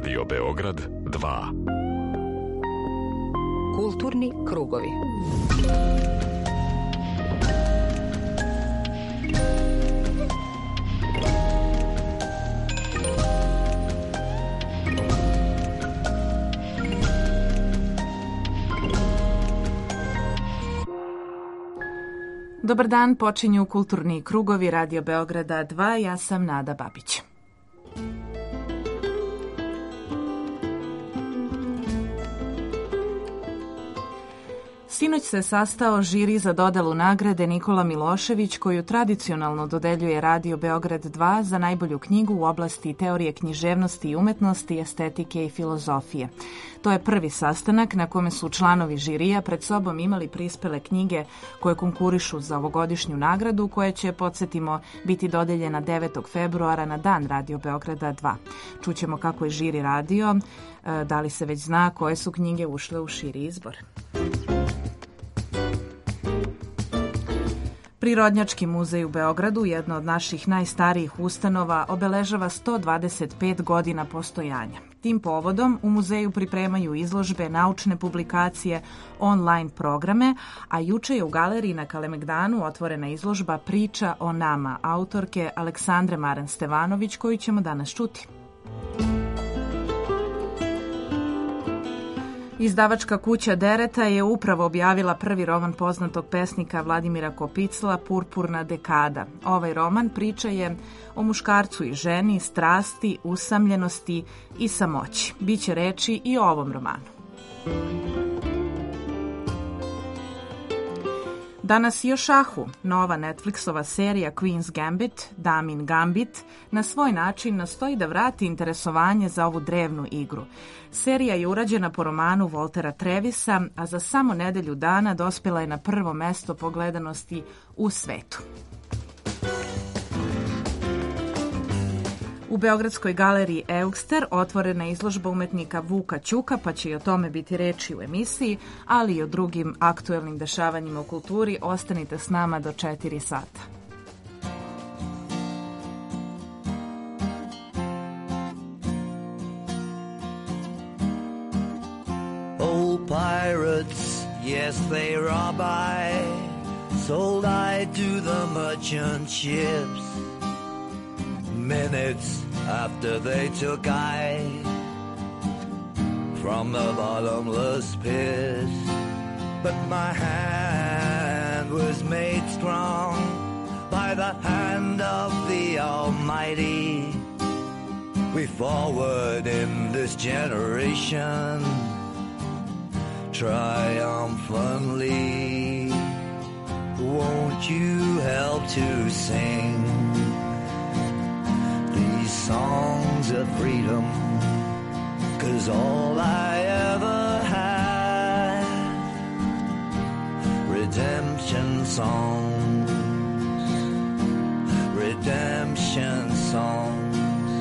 Radio Beograd 2. Kulturni krugovi. Dobar dan, počinju kulturni krugovi Radio Beograda 2, ja sam Nada Babić. Sinoć se sastao žiri za dodelu nagrade Nikola Milošević, koju tradicionalno dodeljuje Radio Beograd 2 za najbolju knjigu u oblasti teorije književnosti i umetnosti, estetike i filozofije. To je prvi sastanak na kome su članovi žirija pred sobom imali prispele knjige koje konkurišu za ovogodišnju nagradu, koja će, podsjetimo, biti dodeljena 9. februara na dan Radio Beograda 2. Čućemo kako je žiri radio, da li se već zna koje su knjige ušle u širi izbor. Prirodnjački muzej u Beogradu, jedna od naših najstarijih ustanova, obeležava 125 godina postojanja. Tim povodom u muzeju pripremaju izložbe, naučne publikacije, online programe, a juče je u galeriji na Kalemegdanu otvorena izložba Priča o nama, autorke Aleksandre Maran Stevanović, koju ćemo danas čuti. Izdavačka kuća Dereta je upravo objavila prvi roman poznatog pesnika Vladimira Kopicla, Purpurna dekada. Ovaj roman priča je o muškarcu i ženi, strasti, usamljenosti i samoći. Biće reči i o ovom romanu. Danas i o šahu. Nova Netflixova serija Queen's Gambit, Damin Gambit, na svoj način nastoji da vrati interesovanje za ovu drevnu igru. Serija je urađena po romanu Voltera Trevisa, a za samo nedelju dana dospela je na prvo mesto po gledanosti u svetu. U Beogradskoj galeriji Eugster otvorena je izložba umetnika Vuka Ćuka, pa će i o tome biti reči u emisiji, ali i o drugim aktuelnim dešavanjima u kulturi. Ostanite s nama do 4 sata. Old pirates, yes they rob I, sold I to the merchant ships. Minutes after they took I from the bottomless pit, but my hand was made strong by the hand of the Almighty. We forward in this generation triumphantly. Won't you help to sing songs of freedom, 'cause all I ever had, redemption songs, redemption songs.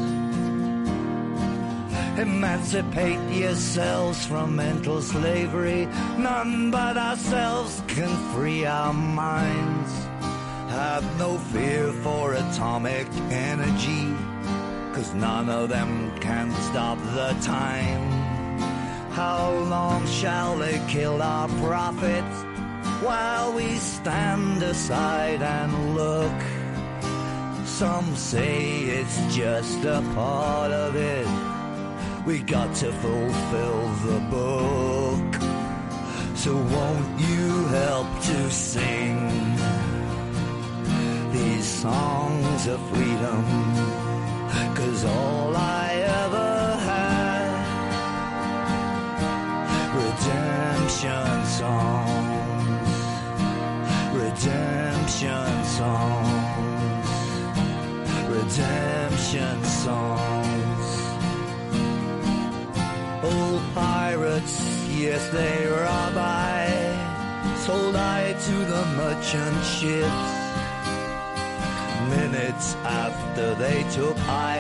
Emancipate yourselves from mental slavery, none but ourselves can free our minds. Have no fear for atomic energy, 'cause none of them can stop the time. How long shall they kill our prophets while we stand aside and look? Some say it's just a part of it. We got to fulfill the book. So won't you help to sing these songs of freedom? 'Cause all I ever had, redemption songs, redemption songs, redemption songs. Old pirates, yes they rob I, sold I to the merchant ships. Minutes after they took I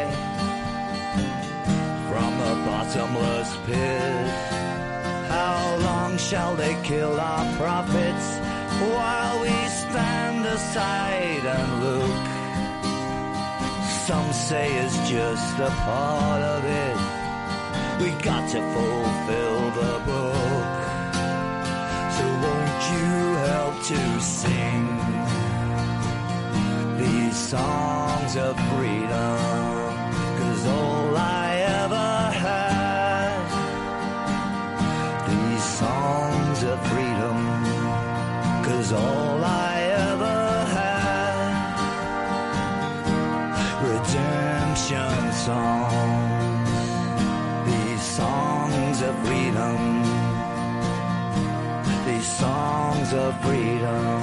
from the bottomless pit. How long shall they kill our prophets while we stand aside and look? Some say it's just a part of it. We got to fulfill the book. So won't you help to sing these songs of freedom? 'Cause all I ever had, these songs of freedom. 'Cause all I ever had, redemption songs, these songs of freedom, these songs of freedom.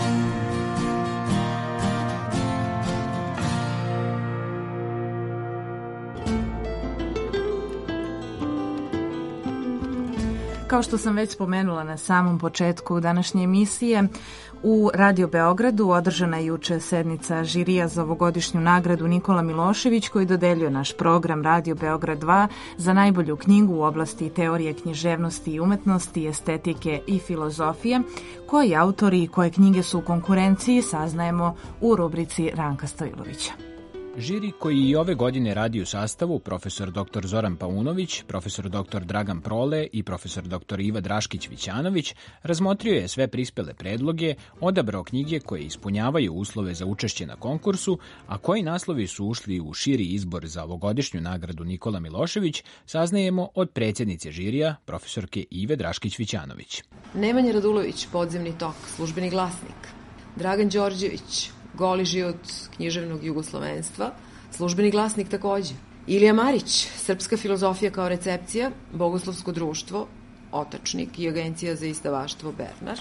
Kao što sam već spomenula na samom početku današnje emisije, u Radio Beogradu održana je juče sednica žirija za ovogodišnju nagradu Nikola Milošević, koji dodeljuje naš program Radio Beograd 2 za najbolju knjigu u oblasti teorije književnosti i umetnosti, estetike i filozofije. Koji autori i koje knjige su u konkurenciji saznajemo u rubrici Ranka Stojlovića. Žiri koji i ove godine radi u sastavu profesor dr. Zoran Paunović, profesor dr. Dragan Prole i profesor dr. Iva Draškić-Vićanović razmotrio je sve prispele predloge, odabrao knjige koje ispunjavaju uslove za učešće na konkursu, a koji naslovi su ušli u širi izbor za ovogodišnju nagradu Nikola Milošević, saznajemo od predsjednice žirija, profesorke Ive Draškić-Vićanović. Nemanja Radulović, Podzemni tok, Službeni glasnik. Dragan Đorđević, Goli život književnog jugoslovenstva, Službeni glasnik takođe. Ilija Marić, Srpska filozofija kao recepcija, Bogoslovsko društvo, Otačnik i Agencija za izdavaštvo Bernar.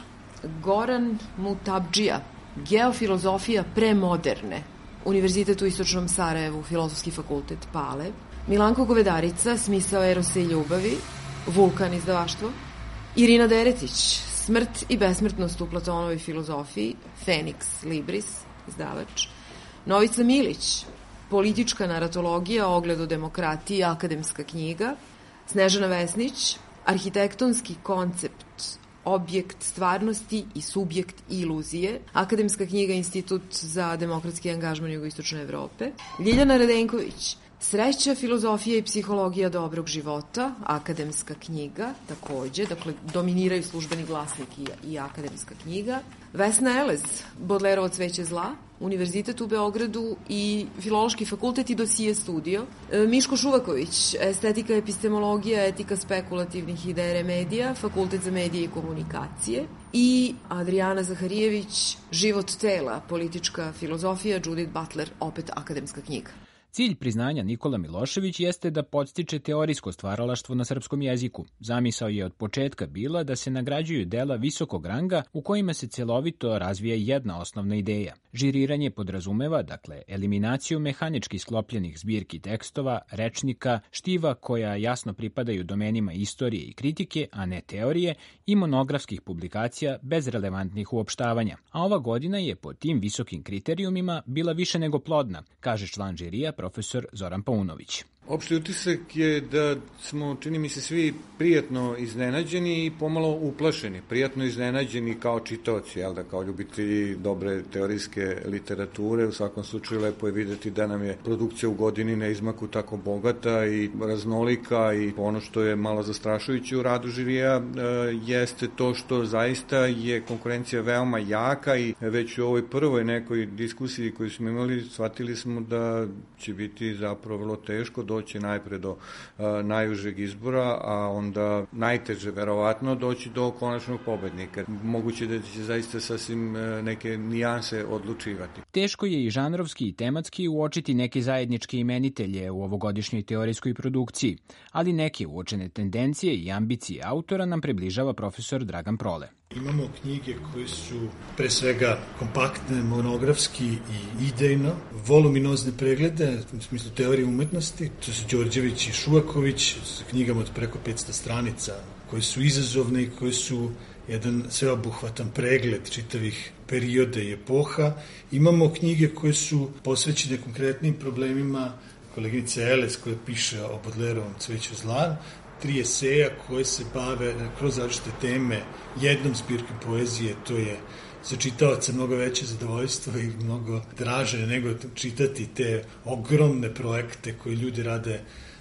Goran Mutabdžija, Geofilozofija premoderne, Univerzitet u Istočnom Sarajevu, Filozofski fakultet Pale. Milanko Govedarica, Smisao erose i ljubavi, Vulkan izdavaštvo. Irina Deretić, Smrt i besmrtnost u Platonovoj filozofiji, Feniks Libris, izdavač. Novica Milić, Politička naratologija, Ogled o demokratiji, akademska knjiga. Snežana Vesnić, Arhitektonski koncept, objekt stvarnosti i subjekt iluzije, akademska knjiga Institut za demokratski angažman Jugoistočne Evrope. Ljiljana Radenković, Sreća, filozofija i psihologija dobrog života, akademska knjiga, takođe, dakle, dominiraju Službeni glasnik i akademska knjiga. Vesna Elez, Bodlerovo cveće zla, Univerzitet u Beogradu i Filološki fakultet i Dosije studio. Miško Šuvaković, Estetika, epistemologija, etika spekulativnih ideja remedija, Fakultet za medije i komunikacije. I Adrijana Zaharijević, Život tela, politička filozofija, Judith Butler, opet akademska knjiga. Cilj priznanja Nikola Milošević jeste da podstiče teorijsko stvaralaštvo na srpskom jeziku. Zamisao je od početka bila da se nagrađuju dela visokog ranga u kojima se celovito razvija jedna osnovna ideja. Žiriranje podrazumeva, dakle, eliminaciju mehanički sklopljenih zbirki tekstova, rečnika, štiva koja jasno pripadaju domenima istorije i kritike, a ne teorije, i monografskih publikacija bez relevantnih uopštavanja. A ova godina je po tim visokim kriterijumima bila više nego plodna, kaže član žirija profesor Zoran Paunović. Opšti utisak je da smo, čini mi se, svi prijatno iznenađeni i pomalo uplašeni. Prijatno iznenađeni kao čitaoci, kao ljubitelji dobre teorijske literature. U svakom slučaju lepo je videti da nam je produkcija u godini na izmaku tako bogata i raznolika, i ono što je malo zastrašujuće u radu žirija jeste to što zaista je konkurencija veoma jaka, i već u ovoj prvoj nekoj diskusiji koju smo imali shvatili smo da će biti zapravo vrlo teško doći najpre do najužeg izbora, a onda najteže verovatno doći do konačnog pobednika. Moguće da će zaista sasvim neke nijanse odlučivati. Teško je i žanrovski i tematski uočiti neke zajedničke imenitelje u ovogodišnjoj teorijskoj produkciji, ali neke uočene tendencije i ambicije autora nam približava profesor Dragan Prole. Imamo knjige koje su pre svega kompaktne, monografski i idejno, voluminozne preglede, u smislu teorije umetnosti, to su Đorđević i Šuvaković, s knjigama od preko 500 stranica, koje su izazovne i koje su jedan sveobuhvatan pregled čitavih perioda i epoha. Imamo knjige koje su posvećene konkretnim problemima, koleginice Eles koja piše o Bodlerovom cveću zla, 3 eseja koje se bave kroz različite teme jednom zbirkom poezije. To je za čitaoca mnogo veće zadovoljstvo i mnogo draže nego čitati te ogromne projekte koje ljudi rade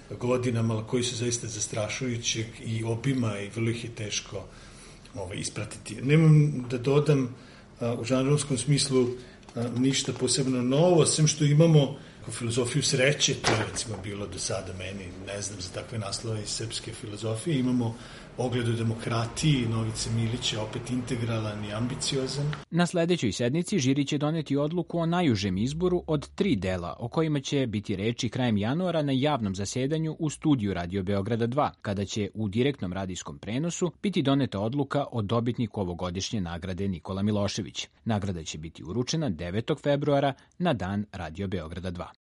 godinama, koji su zaista zastrašujućeg i obima i vrlo ih je teško ispratiti. Nemam da dodam u žanrovskom smislu ništa posebno novo, sem što imamo filozofiju sreće, to je recimo bilo do sada meni, ne znam za takve naslove iz srpske filozofije, imamo Ogled o demokratiji, Novice Milić je opet integralan i ambiciozan. Na sledećoj sednici žiri će doneti odluku o najužem izboru od 3 dela, o kojima će biti reči krajem januara na javnom zasedanju u studiju Radio Beograda 2, kada će u direktnom radijskom prenosu biti doneta odluka o dobitniku ovogodišnje nagrade Nikola Milošević. Nagrada će biti uručena 9. februara na dan Radio Beograda 2.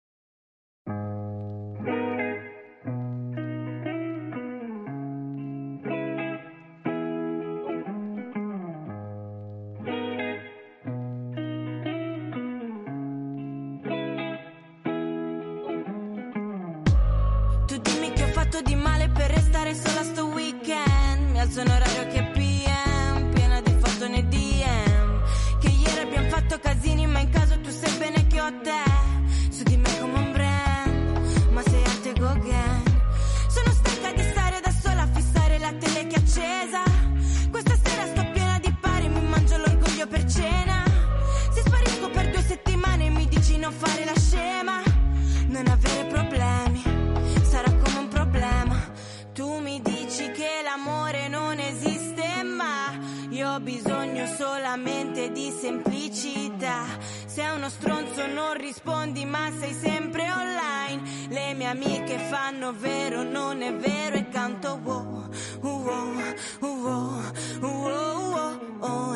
Di male per restare sola sto weekend. Mi alzo in orario che PM, piena di foto nei DM. Che ieri abbiamo fatto casini, ma in caso tu sai bene che ho te. Su di me come un brand, ma sei arte go again. Sono stanca di stare da sola a fissare la tele che è accesa. Questa sera sto piena di pari, mi mangio l'orgoglio per cena. Se sparisco per 2 settimane mi dici non fare la scema, non avere problemi. Tu mi dici che l'amore non esiste, ma io ho bisogno solamente di semplicità. Sei uno stronzo non rispondi, ma sei sempre online. Le mie amiche fanno vero, non è vero, e canto wow, wow, wow, wow, wow,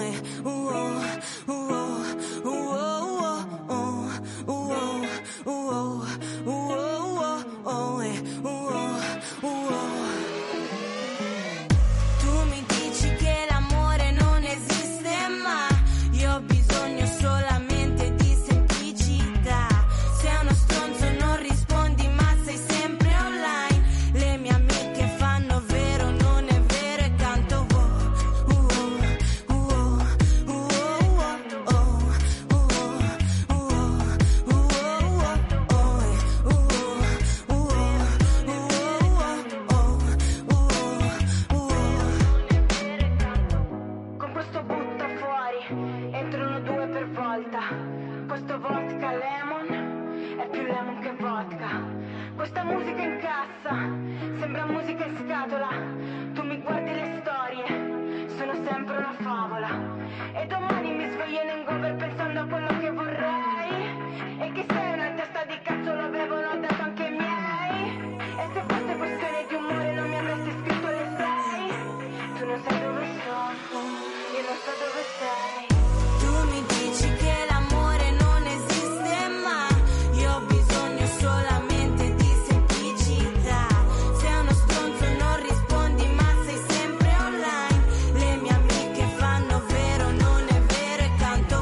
Questa musica in cassa sembra musica in scatola. Tu mi guardi le storie, sono sempre una favola. E domani mi sveglio in hangover pensando a quello che vorrei. E che sei una testa di cazzo, lo avevano detto anche i miei. E se fosse questione di umore non mi avresti scritto le 6. Tu non sai dove sono, io non so dove sei. Tu mi dici che l'amore non esiste, ma io ho bisogno solamente di semplicità. Sei uno stronzo non rispondi, ma sei sempre online. Le mie amiche fanno vero, non è vero, e canto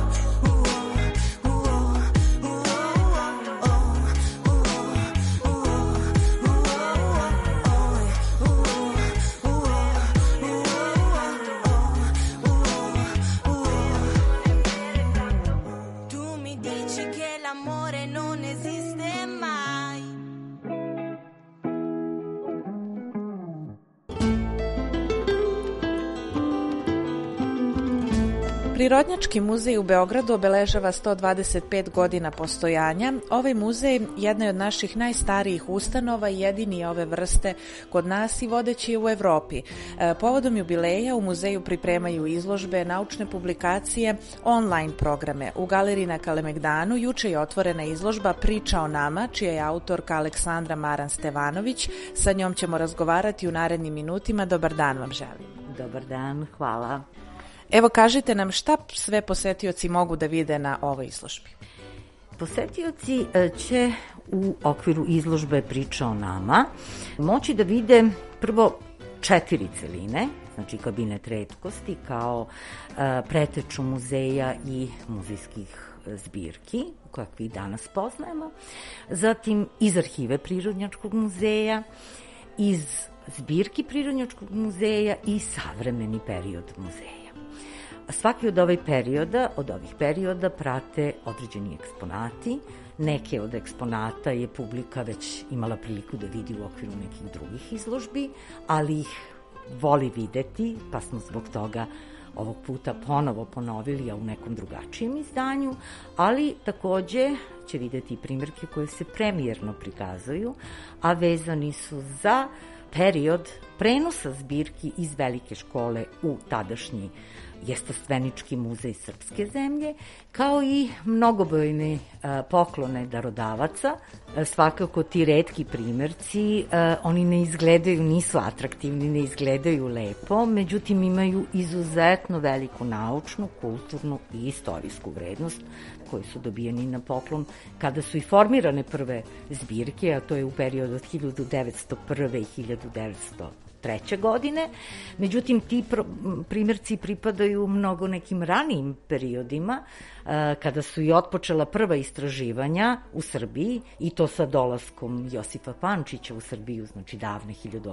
Tu mi dici che l'amore non esiste mai. Prirodnjački muzej u Beogradu obeležava 125 godina postojanja. Ovaj muzej jedna je od naših najstarijih ustanova i jedini je ove vrste kod nas i vodeći je u Evropi. Povodom jubileja u muzeju pripremaju izložbe, naučne publikacije, online programe. U galeriji na Kalemegdanu juče je otvorena izložba Priča o nama, čija je autorka Aleksandra Maran-Stevanović. Sa njom ćemo razgovarati u narednim minutima. Dobar dan vam želim. Dobar dan, hvala. Evo, kažite nam šta sve posetioci mogu da vide na ovoj izložbi. Posetioci će u okviru izložbe Priča o nama moći da vide prvo 4 celine, znači kabinet retkosti kao preteču muzeja i muzejskih zbirki, kakve i danas poznajemo, zatim iz arhive Prirodnjačkog muzeja, iz zbirki Prirodnjačkog muzeja i savremeni period muzeja. Svaki od ovih perioda prate određeni eksponati. Neke od eksponata je publika već imala priliku da vidi u okviru nekih drugih izložbi, ali ih voli videti, pa smo zbog toga ovog puta ponovo ponovili, a u nekom drugačijem izdanju, ali takođe će videti i primjerke koje se premijerno prikazuju, a vezani su za period prenosa zbirki iz Velike škole u tadašnji Jestostvenički muzej srpske zemlje, kao i mnogobrojne poklone darodavaca. Svakako ti retki primjerci, oni ne izgledaju, nisu atraktivni, ne izgledaju lepo, međutim imaju izuzetno veliku naučnu, kulturnu i istorijsku vrednost koji su dobijeni na poklon kada su i formirane prve zbirke, a to je u periodu od 1901. i 1903. godine. Međutim, ti primjerci pripadaju mnogo nekim ranijim periodima, kada su i otpočela prva istraživanja u Srbiji, i to sa dolaskom Josipa Pančića u Srbiju, znači davne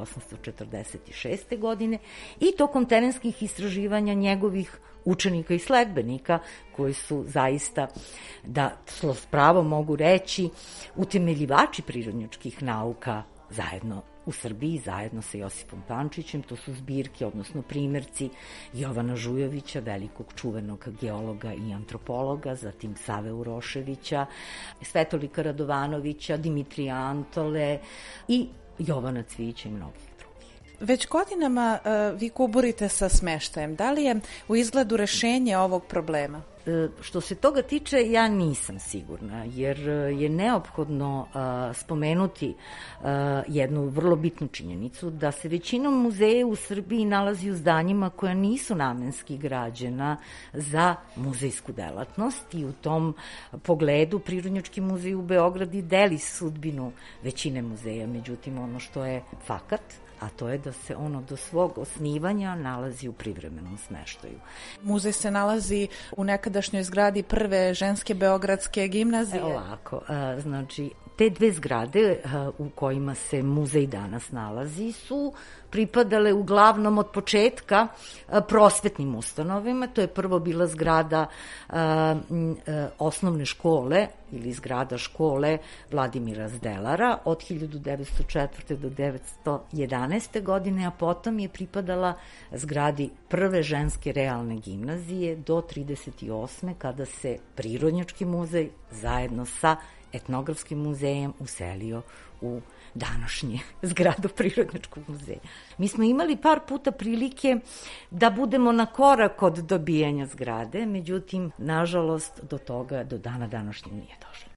1846. godine, i tokom terenskih istraživanja njegovih učenika i sledbenika, koji su zaista, da s pravom mogu reći, utemeljivači prirodnjačkih nauka zajedno u Srbiji, zajedno sa Josipom Pančićem. To su zbirke, odnosno primjerci Jovana Žujovića, velikog čuvenog geologa i antropologa, zatim Save Uroševića, Svetolika Radovanovića, Dimitrija Antole i Jovana Cvijića i mnogih. Već godinama vi kuburite sa smeštajem. Da li je u izgledu rešenje ovog problema? Što se toga tiče, ja nisam sigurna, jer je neophodno spomenuti jednu vrlo bitnu činjenicu, da se većinom muzeja u Srbiji nalazi u zdanjima koja nisu namenski građena za muzejsku delatnost, i u tom pogledu Prirodnjački muzej u Beogradu deli sudbinu većine muzeja. Međutim, ono što je fakat, a to je da se ono do svog osnivanja nalazi u privremenom smeštaju. Muzej se nalazi u nekadašnjoj zgradi prve ženske beogradske gimnazije. Ovako, znači, te dve zgrade u kojima se muzej danas nalazi su pripadale uglavnom od početka prosvetnim ustanovima. To je prvo bila zgrada osnovne škole ili zgrada škole Vladimira Zdelara od 1904. do 1911. godine, a potom je pripadala zgradi prve ženske realne gimnazije do 1938. kada se Prirodnjački muzej zajedno sa Etnografskim muzejem uselio u današnje zgradu Prirodnjačkog muzeja. Mi smo imali par puta prilike da budemo na korak od dobijanja zgrade, međutim, nažalost, do toga do dana današnjeg nije došlo.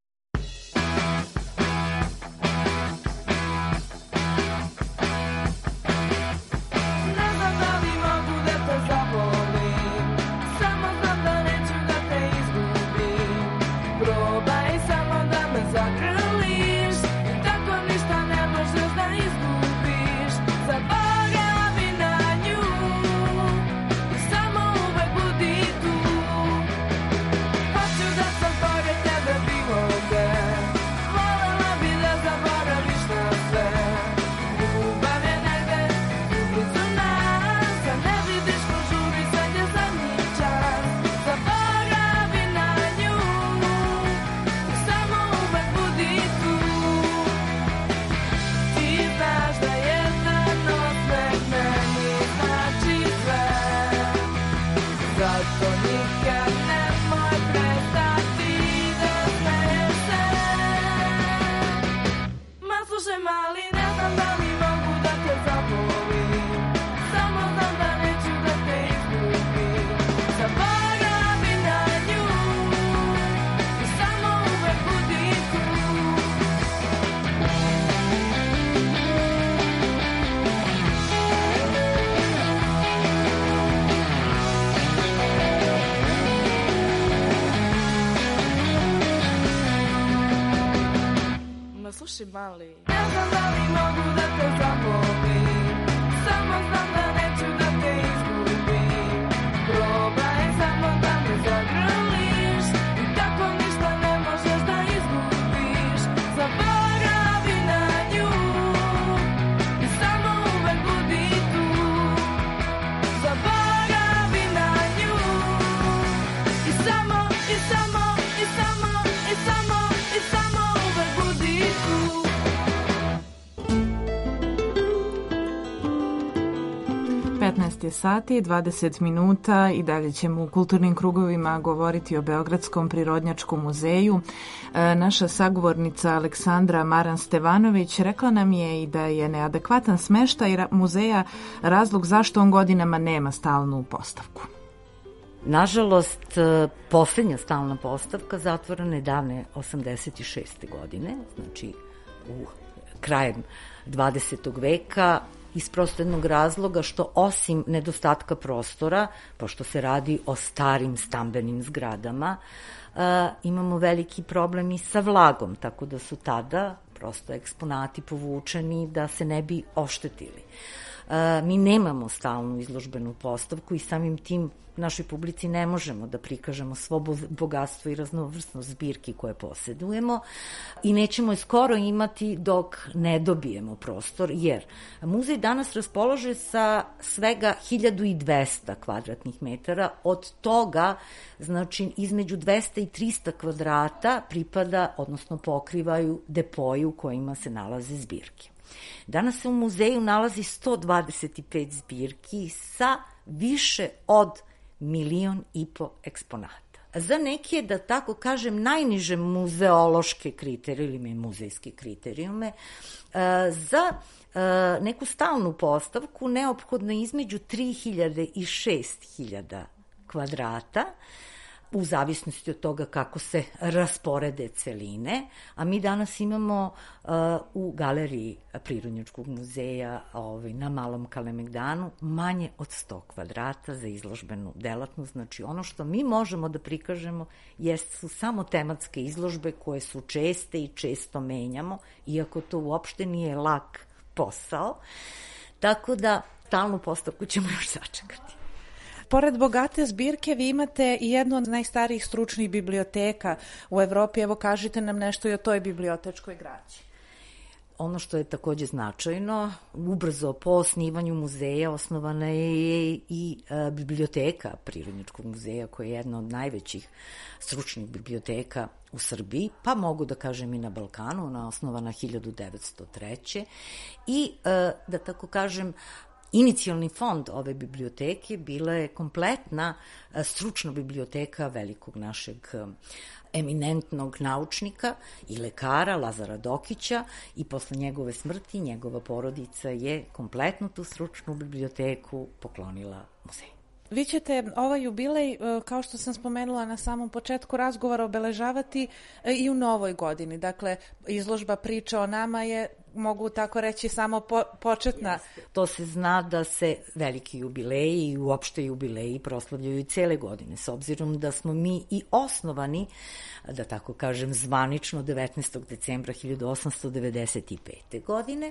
Slušaj, mali. Ne znam da li mogu da te zabolim, samo znam da neću da te izgubim. Probaj samo da me zagrliš, i tako ništa ne možeš da izgubiš. Zaboravi na nju i samo uvek budi tu. Zaboravi na nju je sati, 20 minuta i dalje ćemo u kulturnim krugovima govoriti o Beogradskom prirodnjačkom muzeju. Naša sagovornica Aleksandra Maran-Stevanović rekla nam je i da je neadekvatan smeštaj muzeja razlog zašto on godinama nema stalnu postavku. Nažalost, posljednja stalna postavka zatvorena je davne 86. godine, znači u krajem 20. veka, iz prosto jednog razloga što osim nedostatka prostora, pošto se radi o starim stambenim zgradama, imamo veliki problem i sa vlagom, tako da su tada prosto eksponati povučeni da se ne bi oštetili. Mi nemamo stalnu izložbenu postavku i samim tim našoj publici ne možemo da prikažemo svo bogatstvo i raznovrsnost zbirki koje posedujemo i nećemo je skoro imati dok ne dobijemo prostor, jer muzej danas raspolaže sa svega 1200 kvadratnih metara, od toga znači između 200 i 300 kvadrata pripada, odnosno pokrivaju depoji u kojima se nalaze zbirke. Danas se u muzeju nalazi 125 zbirki sa više od 1,5 miliona eksponata. Za neke, da tako kažem, najniže muzeološke kriterijume ili muzejske kriterijume, za neku stalnu postavku neophodno je između 3000 i 6000 kvadrata, u zavisnosti od toga kako se rasporede celine, a mi danas imamo u galeriji Prirodnjačkog muzeja na Malom Kalemegdanu manje od 100 kvadrata za izložbenu delatnost. Znači ono što mi možemo da prikažemo su samo tematske izložbe koje su česte i često menjamo, iako to uopšte nije lak posao, tako da stalnu postavku ćemo još sačekati. Pored bogate zbirke, vi imate i jednu od najstarijih stručnih biblioteka u Evropi. Evo, kažite nam nešto i o toj bibliotečkoj građi. Ono što je takođe značajno, ubrzo po osnivanju muzeja osnovana je i biblioteka Prirodnjačkog muzeja, koja je jedna od najvećih stručnih biblioteka u Srbiji, pa mogu da kažem i na Balkanu. Ona je osnovana 1903. I, da tako kažem, inicijalni fond ove biblioteke bila je kompletna stručna biblioteka velikog našeg eminentnog naučnika i lekara Lazara Dokića, i posle njegove smrti njegova porodica je kompletnu tu stručnu biblioteku poklonila muzeju. Vi ćete ovaj jubilej, kao što sam spomenula na samom početku razgovora, obeležavati i u novoj godini. Dakle, izložba Priča o nama je, mogu tako reći, samo početna. To se zna da se veliki jubileji i uopšte jubileji proslavljaju cele godine, s obzirom da smo mi i osnovani, da tako kažem, zvanično 19. decembra 1895. godine.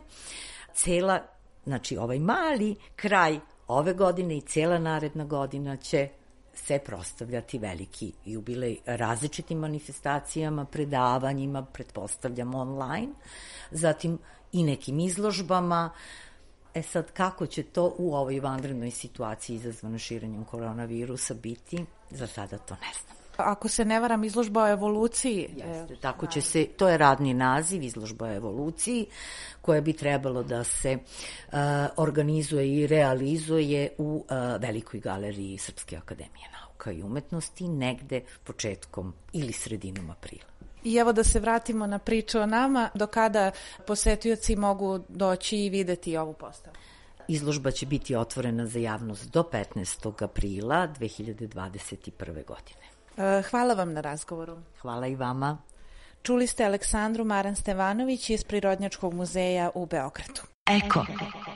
Znači ovaj mali kraj ove godine i cijela naredna godina će se proslavljati veliki jubilej različitim manifestacijama, predavanjima, pretpostavljam online, zatim i nekim izložbama. Sad, kako će to u ovoj vanrednoj situaciji izazvano širenjem koronavirusa biti, za sada to ne znam. Ako se ne varam, izložba o evoluciji. Jeste, tako će se, to je radni naziv, izložba o evoluciji, koja bi trebalo da se organizuje i realizuje u Velikoj galeriji Srpske akademije nauka i umetnosti, negde početkom ili sredinom aprila. I evo da se vratimo na Priču o nama, do kada posetioci mogu doći i videti ovu postavu? Izložba će biti otvorena za javnost do 15. aprila 2021. godine. Hvala vam na razgovoru. Hvala i vama. Čuli ste Aleksandru Maran-Stevanović iz Prirodnjačkog muzeja u Beogradu. Eko.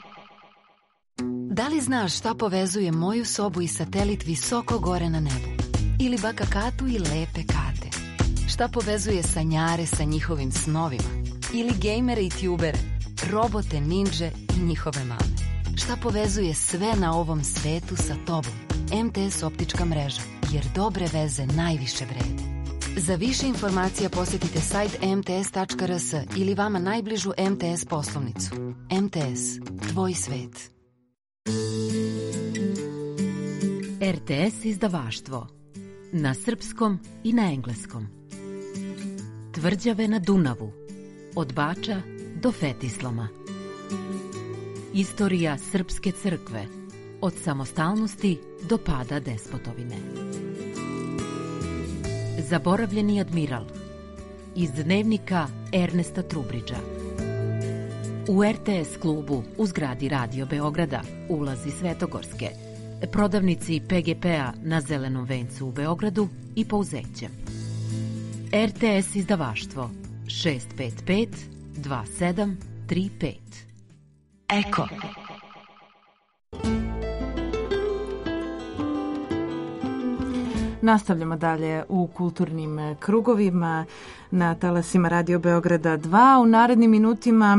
Da li znaš šta povezuje moju sobu i satelit visoko gore na nebu? Ili baka Katu i lepe Kate? Šta povezuje sanjare sa njihovim snovima? Ili gejmere i tjubere, robote, ninđe i njihove mame? Šta povezuje sve na ovom svetu sa tobom? MTS optička mreža, jer dobre veze najviše vrede. Za više informacija posjetite sajt mts.rs ili vama najbližu MTS poslovnicu. MTS, tvoj svet. RTS izdavaštvo. Na srpskom i na engleskom. Tvrđave na Dunavu. Od Bača do Fetislama. Istorija Srpske crkve. Od samostalnosti do pada despotovine. Zaboravljeni admiral. Iz dnevnika Ernesta Trubridža. U RTS klubu u zgradi Radio Beograda, ulazi Svetogorske, prodavnici PGP-a na Zelenom vencu u Beogradu i Pouzećem. RTS izdavaštvo 655 2735. Eko. Nastavljamo dalje u kulturnim krugovima na talasima Radio Beograda 2. U narednim minutima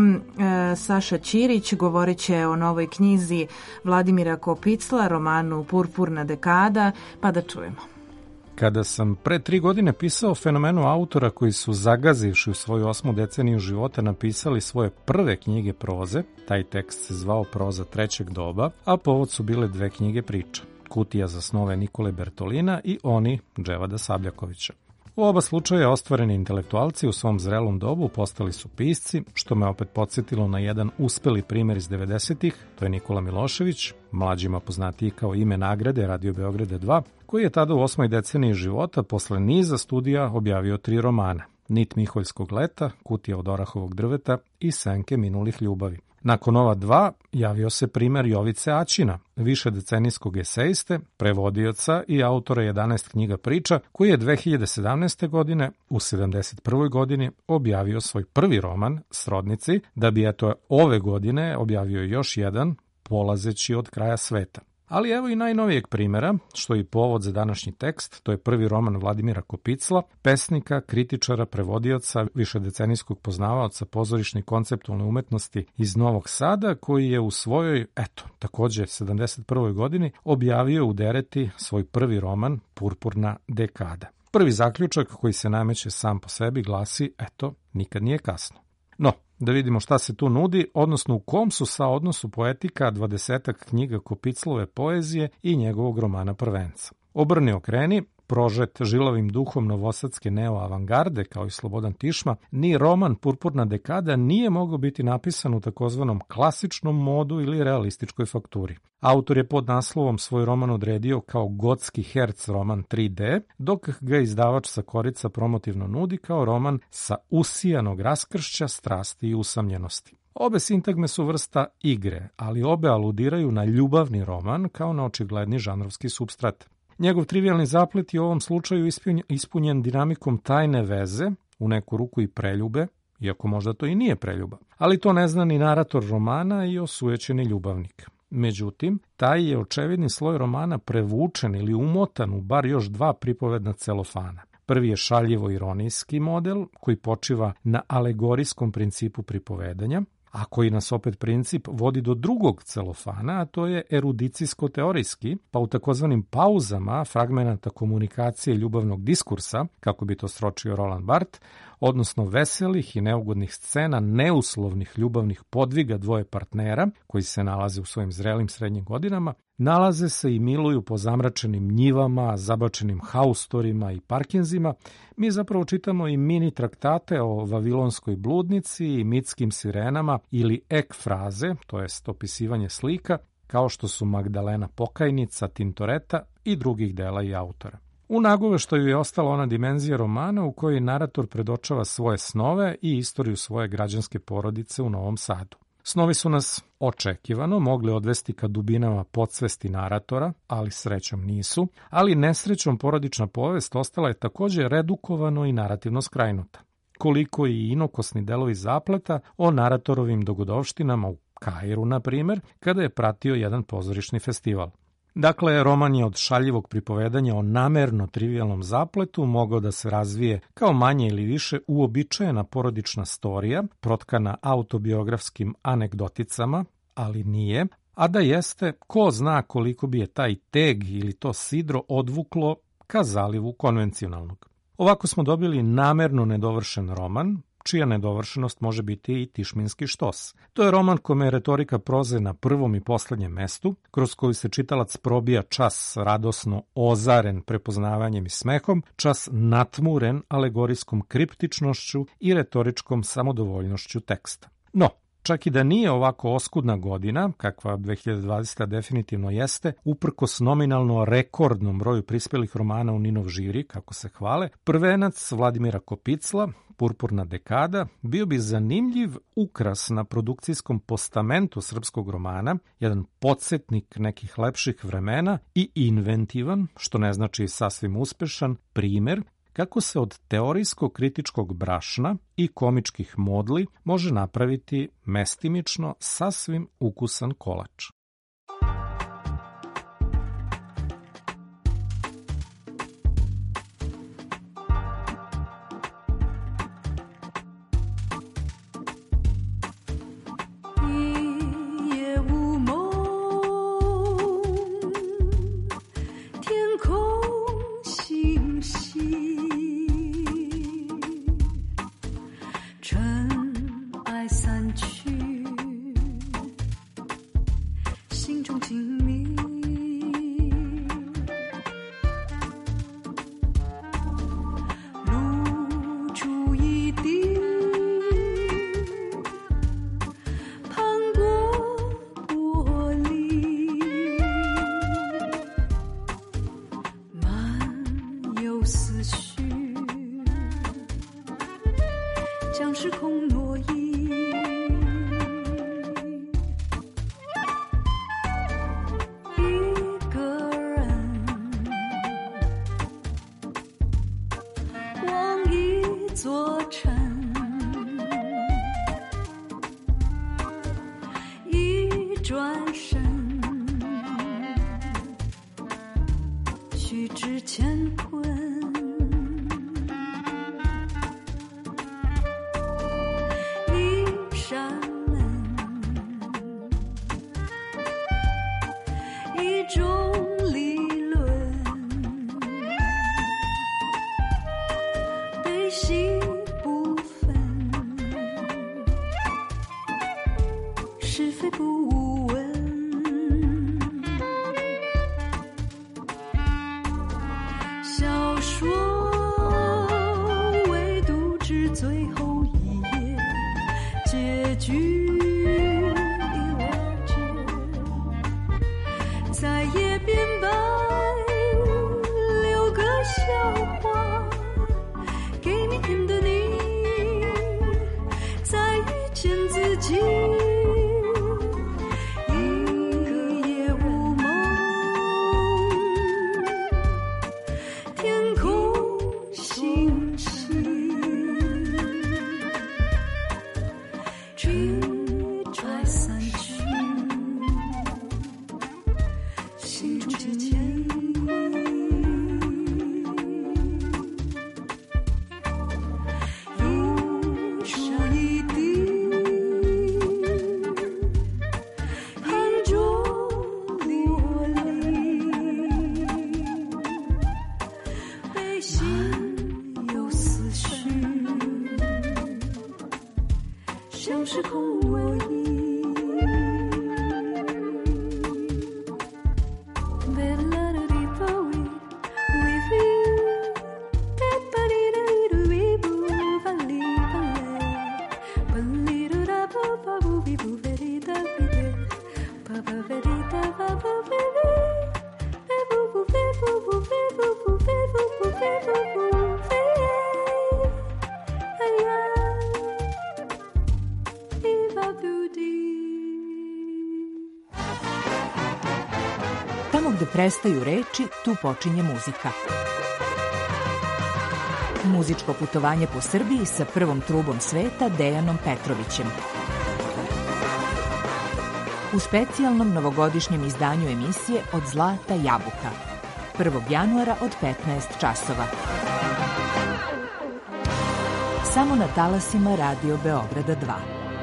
Saša Ćirić govorit će o novoj knjizi Vladimira Kopicla, romanu Purpurna dekada, pa da čujemo. Kada sam pre 3 godine pisao o fenomenu autora koji su zagazivši u svoju 8. deceniju života napisali svoje prve knjige proze, taj tekst se zvao Proza trećeg doba, a povod su bile 2 knjige priča. Kutija za snove Nikole Bertolina i Oni Dževada Sabljakovića. U oba slučaja ostvareni intelektualci u svom zrelom dobu postali su pisci, što me opet podsjetilo na jedan uspeli primer iz 90-ih, to je Nikola Milošević, mlađima poznatiji kao ime nagrade Radio Beograda 2, koji je tada u 8. deceniji života posle niza studija objavio 3 romana: Nit Miholjskog leta, Kutija od orahovog drveta i Senke minulih ljubavi. Nakon ova 2 javio se primer Jovice Aćina, višedecenijskog esejiste, prevodioca i autora 11 knjiga priča, koji je 2017. godine, u 71. godini, objavio svoj prvi roman, Srodnici, da bi ove godine objavio još jedan, Polazeći od kraja sveta. Ali evo i najnovijeg primjera, što je i povod za današnji tekst, to je prvi roman Vladimira Kopicla, pesnika, kritičara, prevodioca, višedecenijskog poznavaoca pozorišne i konceptualne umetnosti iz Novog Sada, koji je u svojoj, takođe 71. godini, objavio u Dereti svoj prvi roman Purpurna dekada. Prvi zaključak koji se nameće sam po sebi glasi, nikad nije kasno. No, da vidimo šta se tu nudi, odnosno u kom su sa odnosu poetika 20 knjiga Kopiclove poezije i njegovog romana Prvenca. Obrni okreni, prožet žilavim duhom novosadske neoavangarde kao i Slobodan Tišma, ni roman Purpurna dekada nije mogao biti napisan u takozvanom klasičnom modu ili realističkoj fakturi. Autor je pod naslovom svoj roman odredio kao gotski herc roman 3D, dok ga izdavač Sakorica promotivno nudi kao roman sa usijanog raskršća, strasti i usamljenosti. Obe sintagme su vrsta igre, ali obe aludiraju na ljubavni roman kao na očigledni žanrovski supstrat. Njegov trivialni zaplet je u ovom slučaju ispunjen dinamikom tajne veze, u neku ruku i preljube, iako možda to i nije preljuba. Ali to ne zna ni narator romana i osujećeni ljubavnik. Međutim, taj je očevidni sloj romana prevučen ili umotan u bar još 2 pripovedna celofana. Prvi je šaljivo-ironijski model koji počiva na alegorijskom principu pripovedanja, a koji nas opet princip vodi do drugog celofana, a to je erudicijsko-teorijski, pa u takozvanim pauzama fragmenata komunikacije ljubavnog diskursa, kako bi to sročio Roland Barthes, odnosno veselih i neugodnih scena neuslovnih ljubavnih podviga dvoje partnera, koji se nalaze u svojim zrelim srednjim godinama, nalaze se i miluju po zamračenim njivama, zabačenim haustorima i parkinzima. Mi zapravo čitamo i mini traktate o vavilonskoj bludnici i mitskim sirenama ili ek-fraze, to jest opisivanje slika, kao što su Magdalena Pokajnica, Tintoreta i drugih dela i autora. U nagoveštaju je ostala ona dimenzija romana u kojoj narator predočava svoje snove i istoriju svoje građanske porodice u Novom Sadu. Snovi su nas očekivano mogli odvesti ka dubinama podsvesti naratora, ali srećom nisu, ali nesrećom porodična povest ostala je takođe redukovano i narativno skrajnuta. Koliko i inokosni delovi zapleta o naratorovim dogodovštinama u Kairu, na primer, kada je pratio jedan pozorišni festival. Dakle, roman je od šaljivog pripovedanja o namerno trivialnom zapletu mogao da se razvije kao manje ili više uobičajena porodična storija, protkana autobiografskim anegdoticama, ali nije, a da jeste, ko zna koliko bi je taj teg ili to sidro odvuklo ka zalivu konvencionalnog. Ovako smo dobili namerno nedovršen roman, čija nedovršenost može biti i tišminski štos. To je roman kome je retorika proze na prvom i poslednjem mestu, kroz koju se čitalac probija čas radosno ozaren prepoznavanjem i smehom, čas natmuren alegorijskom kriptičnošću i retoričkom samodovoljnošću teksta. No, čak čak i da nije ovako oskudna godina, kakva 2020. definitivno jeste, uprkos nominalno rekordnom broju prispelih romana u Ninov žiri, kako se hvale, prvenac Vladimira Kopicla, Purpurna dekada, bio bi zanimljiv ukras na produkcijskom postamentu srpskog romana, jedan podsjetnik nekih lepših vremena i inventivan, što ne znači sasvim uspešan, primer kako se od teorijsko-kritičkog brašna i komičkih modli može napraviti mestimično sasvim ukusan kolač. Gde prestaju reči, tu počinje muzika. Muzičko putovanje po Srbiji sa prvom trubom sveta Dejanom Petrovićem. U specijalnom novogodišnjem izdanju emisije Od zlata jabuka. 1. januara od 15 časova. Samo na talasima Radio Beograda 2.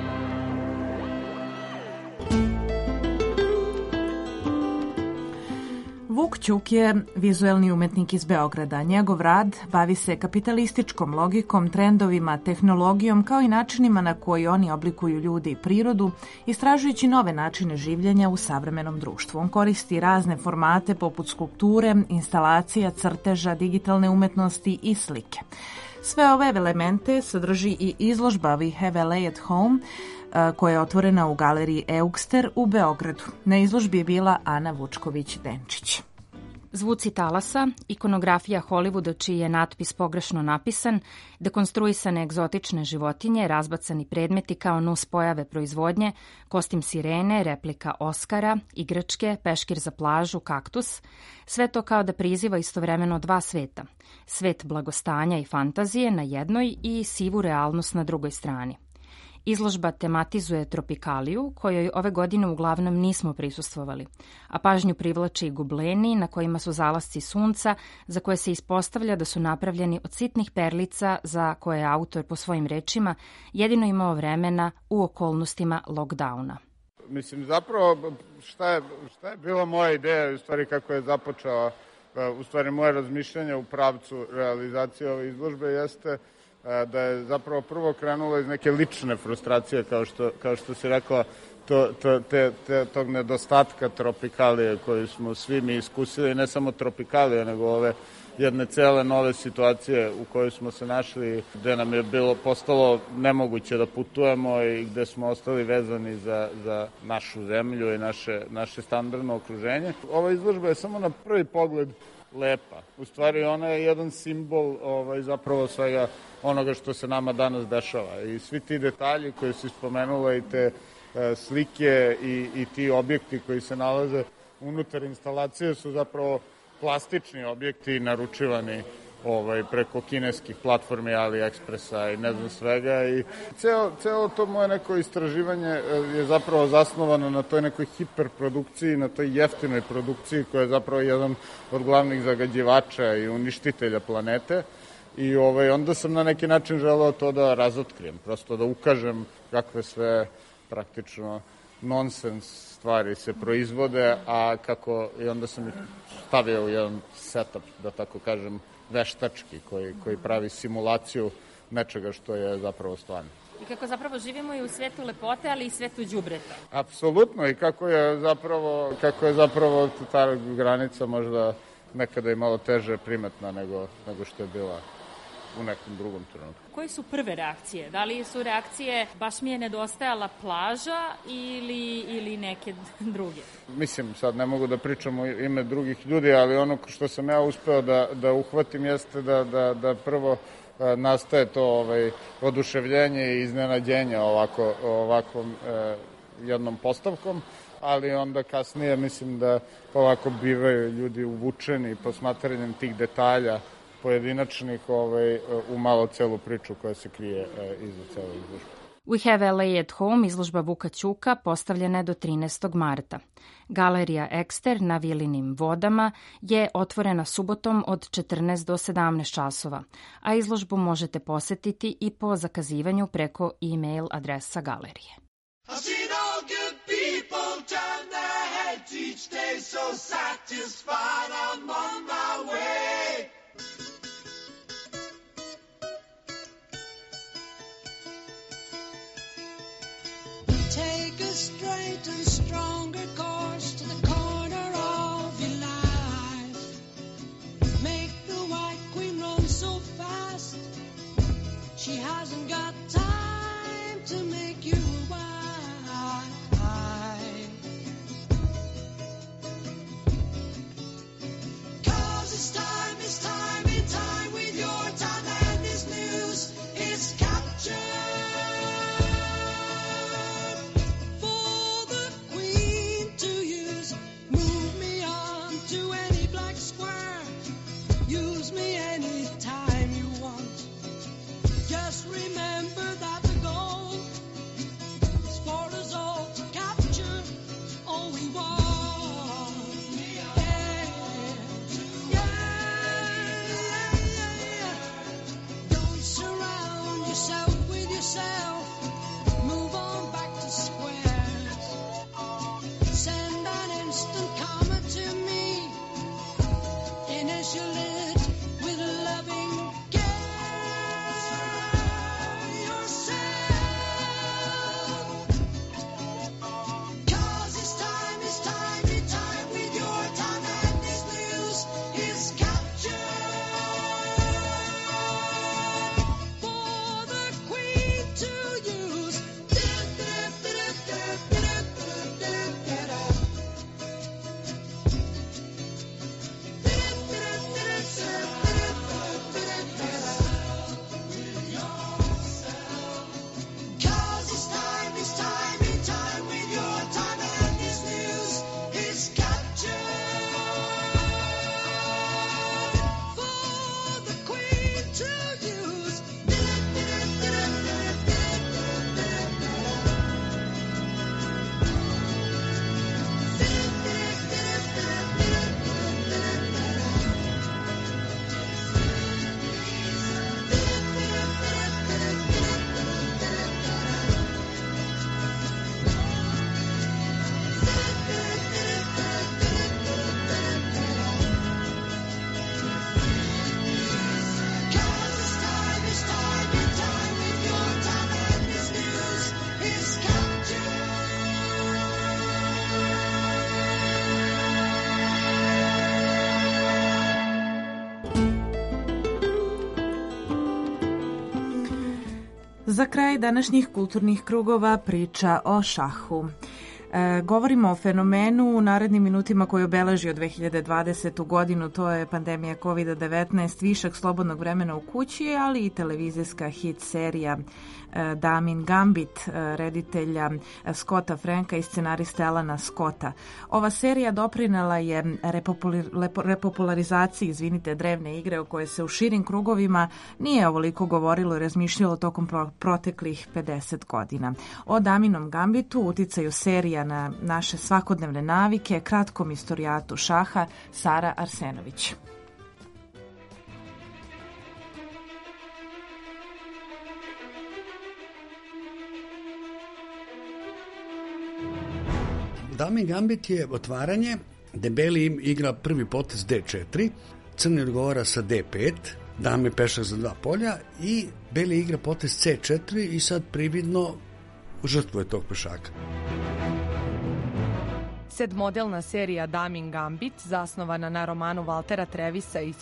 Vuk Ćuk je vizuelni umetnik iz Beograda. Njegov rad bavi se kapitalističkom logikom, trendovima, tehnologijom, kao i načinima na koji oni oblikuju ljude i prirodu, istražujući nove načine življenja u savremenom društvu. On koristi razne formate poput skulpture, instalacija, crteža, digitalne umetnosti i slike. Sve ove elemente sadrži i izložba We Have LA at Home, koja je otvorena u galeriji Eugster u Beogradu. Na izložbi je bila Ana Vučković-Denčić. Zvuci talasa, ikonografija Hollywooda čiji je natpis pogrešno napisan, dekonstruisane egzotične životinje, razbacani predmeti kao nus pojave proizvodnje, kostim sirene, replika Oskara, igračke, peškir za plažu, kaktus, sve to kao da priziva istovremeno dva sveta. Svet blagostanja i fantazije na jednoj i sivu realnost na drugoj strani. Izložba tematizuje tropikaliju, kojoj ove godine uglavnom nismo prisustvovali, a pažnju privlači i gubleni na kojima su zalasci sunca, za koje se ispostavlja da su napravljeni od sitnih perlica za koje je autor po svojim rečima jedino imao vremena u okolnostima lockdowna. Mislim, zapravo, šta je bila moja ideja, u stvari kako je započela, u stvari moje razmišljanje u pravcu realizacije ove izložbe jeste da je zapravo prvo krenulo iz neke lične frustracije, kao što si rekla, tog nedostatka tropikalije koju smo svi mi iskusili, ne samo tropikalije, nego ove jedne cele nove situacije u kojoj smo se našli, gde nam je postalo nemoguće da putujemo i gde smo ostali vezani za našu zemlju i naše standardno okruženje. Ova izložba je samo na prvi pogled lepa. U stvari ona je jedan simbol zapravo svega onoga što se nama danas dešava. I svi ti detalji koje si spomenula i te slike i ti objekti koji se nalaze unutar instalacije su zapravo plastični objekti naručivani preko kineskih platformi AliExpressa i ne znam svega. I celo to moje neko istraživanje je zapravo zasnovano na toj nekoj hiperprodukciji, na toj jeftinoj produkciji koja je zapravo jedan od glavnih zagađivača i uništitelja planete. I onda sam na neki način želeo to da razotkrijem, prosto da ukažem kakve sve praktično nonsens stvari se proizvode, i onda sam ih stavio u jedan setup, da tako kažem, veštački, koji pravi simulaciju nečega što je zapravo stvarno. I kako zapravo živimo i u svetu lepote, ali i svetu đubreta. Apsolutno, i kako je zapravo ta granica možda nekada i malo teže primetna nego što je bila u nekom drugom trenutku. Koje su prve reakcije? Da li su reakcije baš mi je nedostajala plaža ili neke druge? Mislim, sad ne mogu da pričam u ime drugih ljudi, ali ono što sam ja uspeo da uhvatim jeste da prvo nastaje to oduševljenje i iznenađenje ovakvom jednom postavkom, ali onda kasnije mislim da ovako bivaju ljudi uvučeni posmatranjem tih detalja pojedinačnih u malo celu priču koja se krije iza cele izložbe. We Have LA at Home, izložba Vuka Ćuka, postavljena je do 13. marta. Galerija Ekster na Vilinim vodama je otvorena subotom od 14 do 17 časova, a izložbu možete posetiti i po zakazivanju preko e-mail adresa galerije. Take a straight and stronger course to the corner of your life. Make the White Queen run so fast, she hasn't got time to make you wife. 'Cause it's time with your time, and this news is captured. With Za kraj današnjih kulturnih krugova priča o šahu. Govorimo o fenomenu u narednim minutima koji obeležio 2020. godinu, to je pandemija COVID-19, višak slobodnog vremena u kući, ali i televizijska hit serija Damin Gambit, reditelja Scotta Franka i scenariste Alana Scotta. Ova serija doprinela je repopularizaciji, drevne igre o koje se u širim krugovima nije ovoliko govorilo i razmišljalo tokom proteklih 50 godina. O Daminom Gambitu, uticaju serija na naše svakodnevne navike, kratkom istorijatu šaha, Sara Arsenović. Damin Gambit je otvaranje, gde Beli igra prvi potez D4, Crni odgovara sa D5, Dame pešak za 2 polja i Beli igra potez C4 i sad prividno žrtvuje tog pešaka. Sedmodelna serija Damin Gambit, zasnovana na romanu Valtera Trevisa iz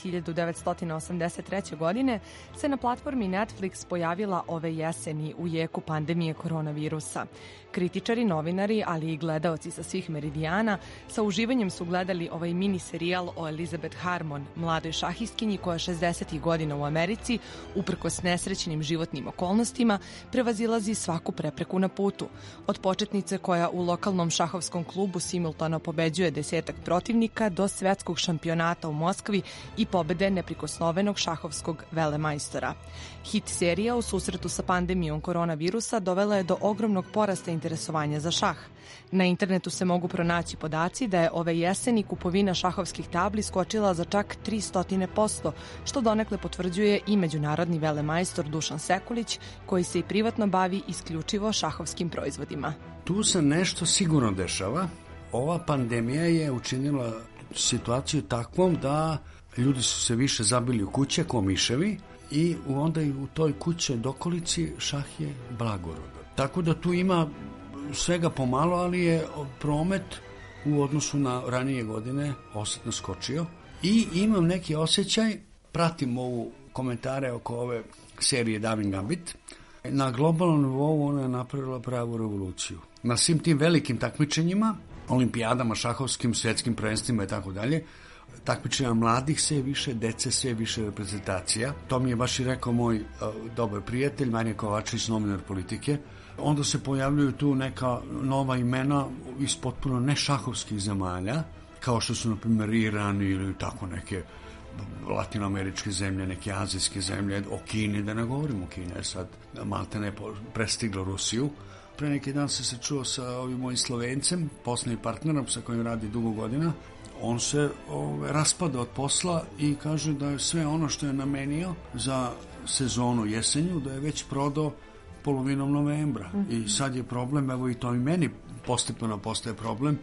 1983. godine, se na platformi Netflix pojavila ove jeseni u jeku pandemije koronavirusa. Kritičari, novinari, ali i gledaoci sa svih meridijana sa uživanjem su gledali ovaj mini serijal o Elizabeth Harmon, mladoj šahistkinji koja 60. godina u Americi, uprkos nesrećnim životnim okolnostima, prevazilazi svaku prepreku na putu. Od početnice koja u lokalnom šahovskom klubu simultano pobeđuje 10 protivnika do svetskog šampionata u Moskvi i pobede neprikosnovenog šahovskog velemajstora. Hit serija u susretu sa pandemijom koronavirusa dovela je do ogromnog porasta interesovanja za šah. Na internetu se mogu pronaći podaci da je ove jeseni kupovina šahovskih tabli skočila za čak 300%, što donekle potvrđuje i međunarodni velemajstor Dušan Sekulić, koji se i privatno bavi isključivo šahovskim proizvodima. Tu se nešto sigurno dešava. Ova pandemija je učinila situaciju takvom da ljudi su se više zabili u kuće ko miševi i onda i u toj kuće dokolici šah je blagorod. Tako da tu ima svega pomalo, ali je promet u odnosu na ranije godine osetno skočio. I imam neki osjećaj, pratim ovu komentare oko ove serije Damin Gambit, na globalnom nivou ona je napravila pravu revoluciju. Na svim tim velikim takmičenjima, olimpijadama, šahovskim, svetskim prvenstvima i tako dalje, takmičenja mladih sve više, dece sve više reprezentacija. To mi je baš i rekao moj dobar prijatelj, Marija Kovačević, novinar Politike. Onda se pojavljuju tu neka nova imena iz potpuno nešahovskih zemalja, kao što su, na primjer, Iran ili tako neke latinoameričke zemlje, neke azijske zemlje, o Kini, da ne govorim o Kini, sad maltene prestiglo Rusiju. Pre neki dan se čuo sa ovim mojim Slovencem, poslovnim partnerom sa kojim radi dugo godina. On se raspada od posla i kaže da je sve ono što je namenio za sezonu jesenju, da je već prodao polovinom novembra. I sad je problem, evo i to i meni postepeno postaje problem,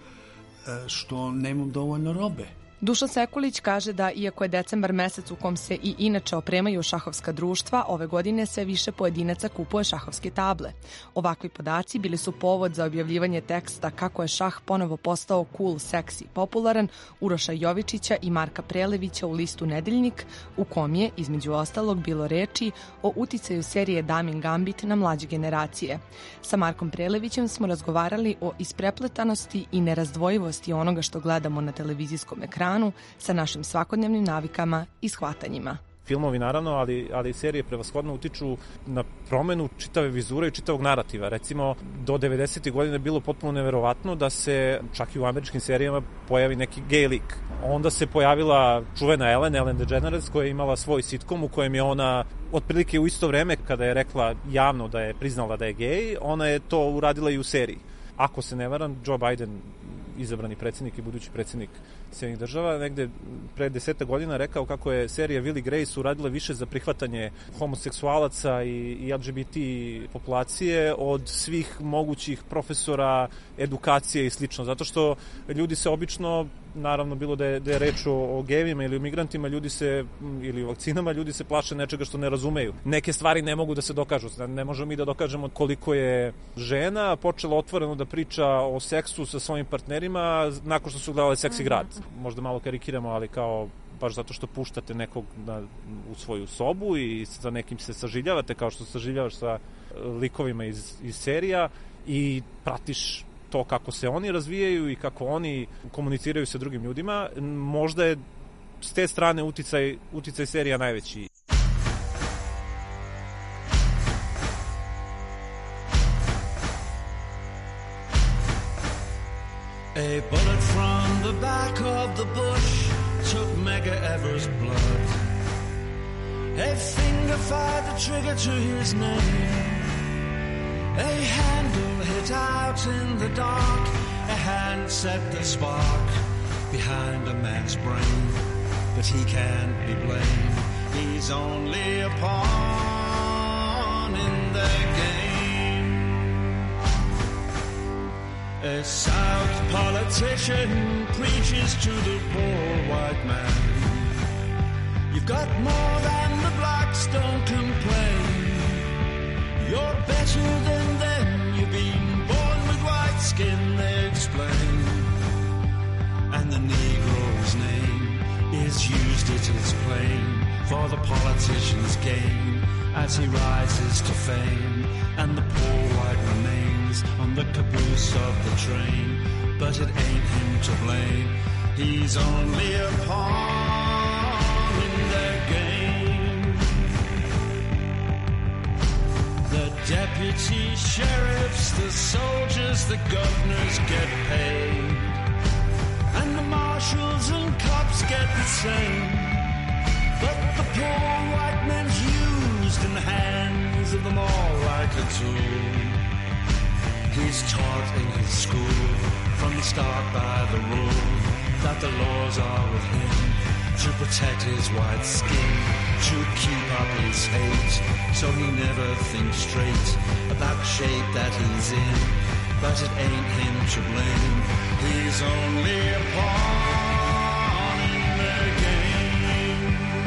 što nemam dovoljno robe. Dušan Sekulić kaže da, iako je decembar mesec u kom se i inače opremaju šahovska društva, ove godine sve više pojedinaca kupuje šahovske table. Ovakvi podaci bili su povod za objavljivanje teksta Kako je šah ponovo postao cool, seksi, popularan Uroša Jovičića i Marka Prelevića u listu Nedeljnik, u kom je, između ostalog, bilo reči o uticaju serije Damin Gambit na mlađe generacije. Sa Markom Prelevićem smo razgovarali o isprepletanosti i nerazdvojivosti onoga što gledamo na televizijskom ekranu sa našim svakodnevnim navikama i shvatanjima. Filmovi naravno, ali serije prevashodno utiču na promenu čitave vizure i čitavog narativa. Recimo, do 90. godine je bilo potpuno neverovatno da se čak i u američkim serijama pojavi neki gay lik. Onda se pojavila čuvena Ellen DeGeneres, koja je imala svoj sitcom u kojem je ona otprilike u isto vreme kada je rekla javno da je priznala da je gay, ona je to uradila i u seriji. Ako se ne varam, Joe Biden, izabrani predsjednik i budući predsjednik Sjedinjenih država, negde pre 10 godina rekao kako je serija Will i Grace uradila više za prihvatanje homoseksualaca i LGBT populacije od svih mogućih profesora, edukacije i slično. Zato što ljudi se obično, naravno bilo da je reč o gejevima ili o migrantima, ljudi se, ili o vakcinama, ljudi se plaše nečega što ne razumeju. Neke stvari ne mogu da se dokažu. Ne možemo mi da dokažemo koliko je žena počela otvoreno da priča o seksu sa svojim partnerima nakon što su gledali Seksi grad. Možda malo karikiramo, ali kao baš zato što puštate nekog u svoju sobu i sa nekim se saživljavate kao što saživljavaš sa likovima iz serija i pratiš to kako se oni razvijaju i kako oni komuniciraju sa drugim ljudima. Možda je s te strane uticaj serija najveći. A bullet from the back of the bush took Medgar Evers' blood. A finger fired the trigger to his name. A handle hit out in the dark. A hand set the spark behind a man's brain. But he can't be blamed. He's only a pawn in their game. A South politician preaches to the poor white man. You've got more than the blacks, don't complain. You're better than them, you've been born with white skin, they explain. And the Negro's name is used, it is plain, for the politician's gain, as he rises to fame, and the poor white remains on the caboose of the train. But it ain't him to blame, he's only a pawn in their game. The deputy sheriffs, the soldiers, the governors get paid, and the marshals and cops get the same. But the poor white man's used in the hands of them all like a tool. He's taught in his school from the start by the rule that the laws are with him to protect his white skin, to keep up his hate, so he never thinks straight about the shape that he's in. But it ain't him to blame, he's only a pawn in their game.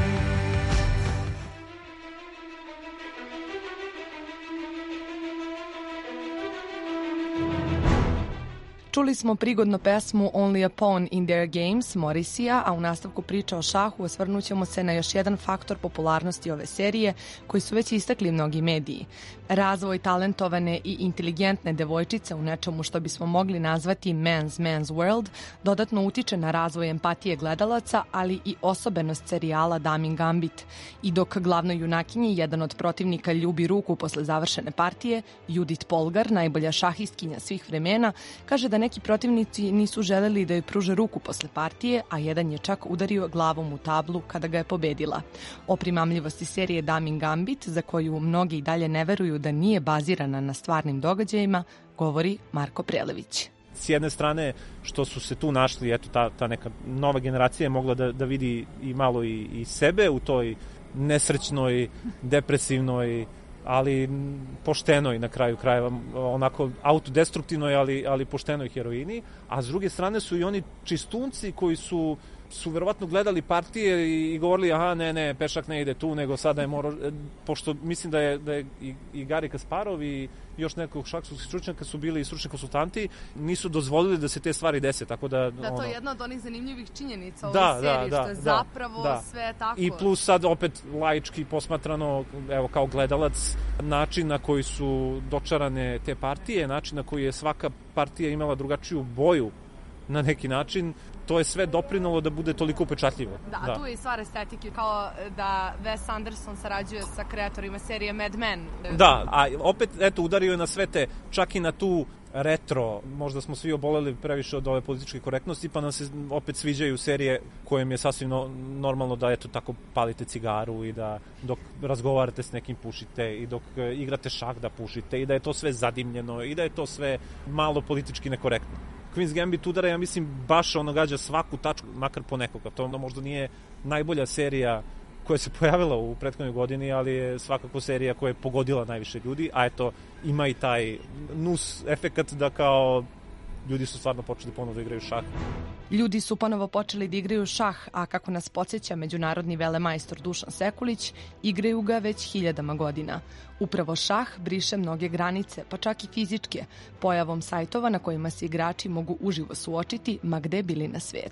Čuli smo prigodno pesmu Only a Pawn in Their Games Morrissija, a u nastavku priča o šahu osvrnućemo se na još jedan faktor popularnosti ove serije koji su već istakli mnogi mediji. Razvoj talentovane i inteligentne devojčice u nečemu što bismo mogli nazvati man's world dodatno utiče na razvoj empatije gledalaca, ali i osobenost serijala Damin Gambit. I dok glavnoj junakinji jedan od protivnika ljubi ruku posle završene partije, Judith Polgar, najbolja šahistkinja svih vremena, kaže da neki protivnici nisu želeli da joj pruže ruku posle partije, a jedan je čak udario glavom u tablu kada ga je pobedila. O primamljivosti serije Damin Gambit, za koju mnogi i dalje ne veruju da nije bazirana na stvarnim događajima, govori Marko Prelević. S jedne strane, što su se tu našli, eto, ta neka nova generacija je mogla da vidi i malo i sebe u toj nesrećnoj, depresivnoj, ali poštenoj na kraju krajeva, onako autodestruktivnoj, ali poštenoj heroini, a s druge strane su i oni čistunci koji su verovatno gledali partije i govorili aha, ne, pešak ne ide tu, nego sada je morao, pošto mislim da je i Gari Kasparov i još nekog šahovskih stručnjaka su bili i stručni konsultanti, nisu dozvolili da se te stvari dese, tako da... Da, to je jedna od onih zanimljivih činjenica u ovoj seriji, što je zapravo sve tako. I plus sad opet laički posmatrano, evo kao gledalac, način na koji su dočarane te partije, način na koji je svaka partija imala drugačiju boju na neki način, to je sve doprinalo da bude toliko upečatljivo. Da, tu je i stvar estetike, kao da Wes Anderson sarađuje sa kreatorima serije Mad Men. Da, a opet, eto, udario je na sve te, čak i na tu retro, možda smo svi oboleli previše od ove političke korektnosti, pa nam se opet sviđaju serije kojem je sasvim normalno da, eto, tako palite cigaru i da dok razgovarate s nekim pušite i dok igrate šah da pušite i da je to sve zadimljeno i da je to sve malo politički nekorektno. Queen's Gambit udara, ja mislim, baš ono gađa svaku tačku, makar po nekoga. To možda nije najbolja serija koja se pojavila u prethodnoj godini, ali je svakako serija koja je pogodila najviše ljudi, a eto, ima i taj nus efekat da kao ljudi su stvarno počeli ponovo da igraju šah. Ljudi su ponovo počeli da igraju šah, a kako nas podsjeća međunarodni velemajstor Dušan Sekulić, igraju ga već hiljadama godina. Upravo šah briše mnoge granice, pa čak i fizičke, pojavom sajtova na kojima se igrači mogu uživo suočiti, ma gde bili na svetu.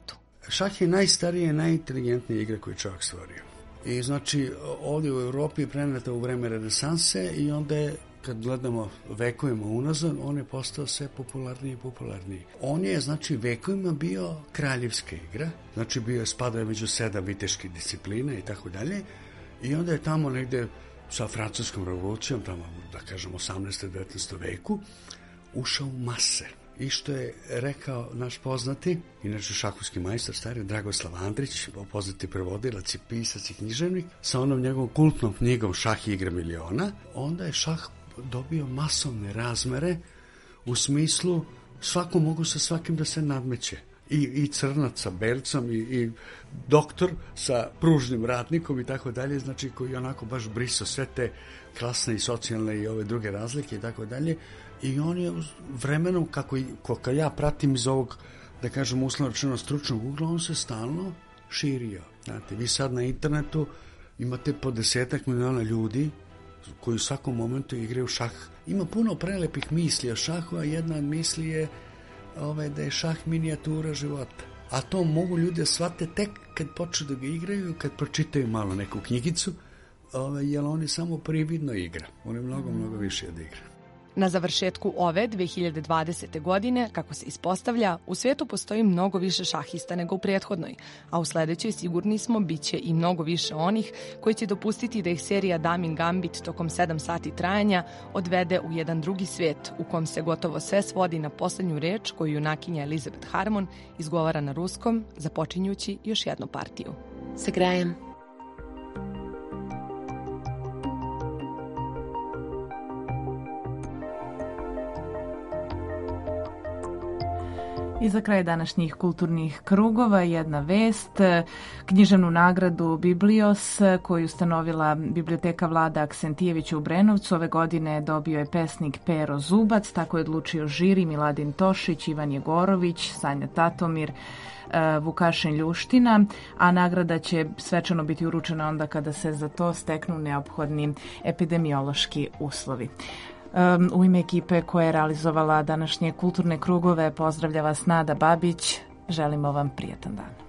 šah je najstarija i najinteligentnija igra koju je čovjek stvorio. I znači ovdje u Evropi je preneta u vreme renesanse i onda je, kad gledamo vekovima unazad, on je postao sve popularniji i popularniji. On je, znači, vekovima bio kraljevska igra, znači bio je spadao među 7 viteških disciplina i tako dalje, i onda je tamo negde sa francuskom revolucijom, tamo da kažemo 18. 19. veku, ušao u mase. I što je rekao naš poznati, inače šahovski majstor stari, Dragoslav Andrić, poznati prevodilac i pisac i književnik, sa onom njegovom kultnom knjigom Šah i igra miliona, onda je šah dobio masovne razmere u smislu svako mogu sa svakim da se nadmeće. I crnac sa belcom i doktor sa pružnim radnikom i tako dalje, znači koji onako baš brisao sve te klasne i socijalne i ove druge razlike i tako dalje. I on je vremenom, kako ja pratim iz ovog, da kažem, uslovno rečeno stručnog ugla, on se stalno širio. Znate, vi sad na internetu imate po 10 miliona ljudi koji u svakom momentu igraju šah. Ima puno prelepih misli o šahu, a jedna od misli je da je šah minijatura života. A to mogu ljudi da shvate tek kad počnu da ga igraju, kad pročitaju malo neku knjigicu, jer on je samo prividno igra. On je mnogo, mnogo više od igra. Na završetku ove 2020. godine, kako se ispostavlja, u svijetu postoji mnogo više šahista nego u prethodnoj, a u sledećoj, sigurni smo, bit će i mnogo više onih koji će dopustiti da ih serija Damin Gambit tokom 7 sati trajanja odvede u jedan drugi svijet u kom se gotovo sve svodi na poslednju reč koju junakinja Elizabeth Harmon izgovara na ruskom, započinjući još jednu partiju. Сыграем. I za kraj današnjih kulturnih krugova jedna vest. Književnu nagradu Biblios koju ustanovila Biblioteka Vlada Aksentijevića u Brenovcu ove godine dobio je pesnik Pero Zubac, tako je odlučio žiri Miladin Tošić, Ivan Jegorović, Sanja Tatomir, Vukašin Ljuština, a nagrada će svečano biti uručena onda kada se za to steknu neophodni epidemiološki uslovi. U ime ekipe koja je realizovala današnje kulturne krugove pozdravlja vas Nada Babić. Želimo vam prijatan dan.